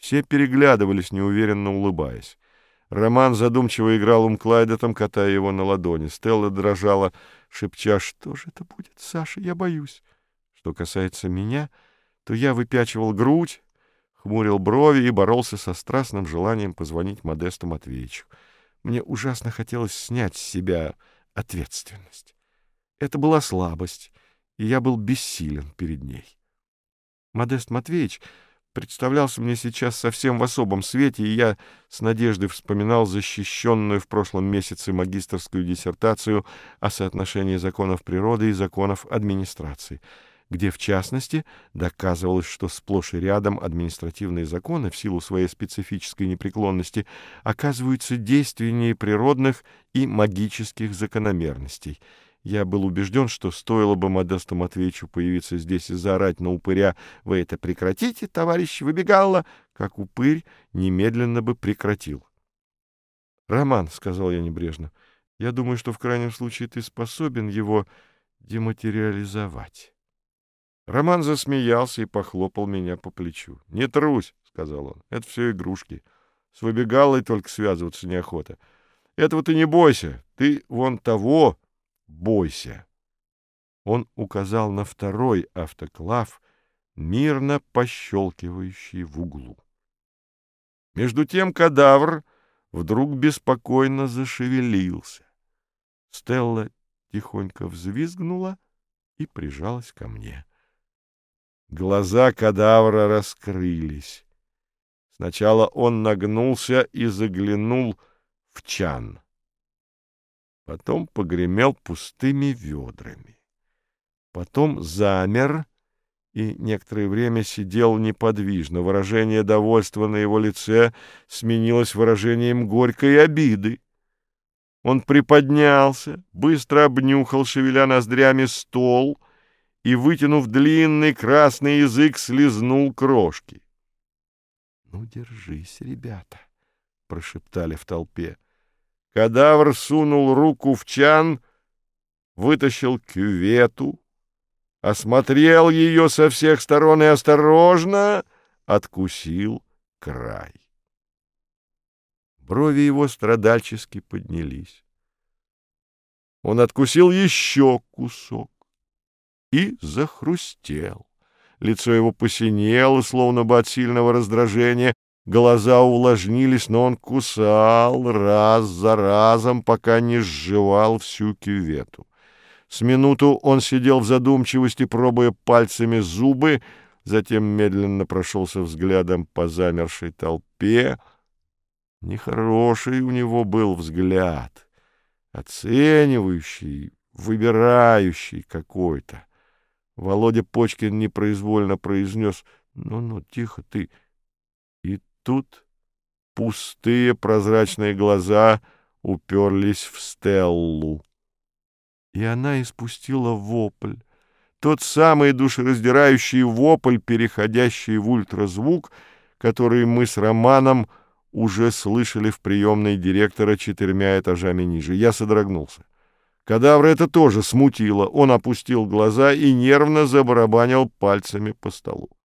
Все переглядывались, неуверенно улыбаясь. Роман задумчиво играл умклайдетом, катая его на ладони. Стелла дрожала, шепча: «Что же это будет, Саша? Я боюсь». Что касается меня, то я выпячивал грудь, хмурил брови и боролся со страстным желанием позвонить Модесту Матвеевичу. Мне ужасно хотелось снять с себя ответственность. Это была слабость, и я был бессилен перед ней. Модест Матвеевич представлялся мне сейчас совсем в особом свете, и я с надеждой вспоминал защищенную в прошлом месяце магистерскую диссертацию о соотношении законов природы и законов администрации, где, в частности, доказывалось, что сплошь и рядом административные законы в силу своей специфической непреклонности оказываются действеннее природных и магических закономерностей. Я был убежден, что стоило бы Модесту Матвеевичу появиться здесь и заорать на упыря: «Вы это прекратите, товарищ Выбегалла!», как упырь немедленно бы прекратил. «Роман», — сказал я небрежно, — «я думаю, что в крайнем случае ты способен его дематериализовать». Роман засмеялся и похлопал меня по плечу. «Не трусь», — сказал он, — «это все игрушки. С Выбегаллой только связываться неохота. Этого ты не бойся, ты вон того бойся». Он указал на второй автоклав, мирно пощелкивающий в углу. Между тем кадавр вдруг беспокойно зашевелился. Стелла тихонько взвизгнула и прижалась ко мне. Глаза кадавра раскрылись. Сначала он нагнулся и заглянул в чан. Потом погремел пустыми ведрами. Потом замер и некоторое время сидел неподвижно. Выражение довольства на его лице сменилось выражением горькой обиды. Он приподнялся, быстро обнюхал, шевеля ноздрями, стол и, вытянув длинный красный язык, слизнул крошки. — Ну, держись, ребята, — прошептали в толпе. Кадавр сунул руку в чан, вытащил кювету, осмотрел ее со всех сторон и осторожно откусил край. Брови его страдальчески поднялись. Он откусил еще кусок и захрустел. Лицо его посинело, словно бы от сильного раздражения, глаза увлажнились, но он кусал раз за разом, пока не сживал всю кювету. С минуту он сидел в задумчивости, пробуя пальцами зубы, затем медленно прошелся взглядом по замершей толпе. Нехороший у него был взгляд, оценивающий, выбирающий какой-то. Володя Почкин непроизвольно произнес: «Ну-ну, тихо ты». И тут пустые прозрачные глаза уперлись в Стеллу. И она испустила вопль, тот самый душераздирающий вопль, переходящий в ультразвук, который мы с Романом уже слышали в приемной директора 4 этажами ниже. Я содрогнулся. Кадавра это тоже смутило. Он опустил глаза и нервно забарабанил пальцами по столу.